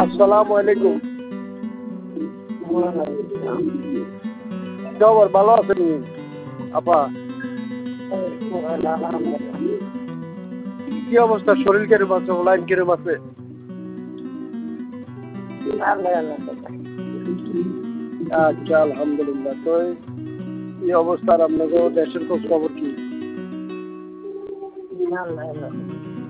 আসসালামু আলাইকুম। খবর ভালো আছেন আপা? কি অবস্থা? শরীর কিরম আছে? লাইন কিরম আছে? আচ্ছা, আলহামদুলিল্লাহ। তো কি অবস্থার আপনাদের দেশের খোঁজ খবর কি?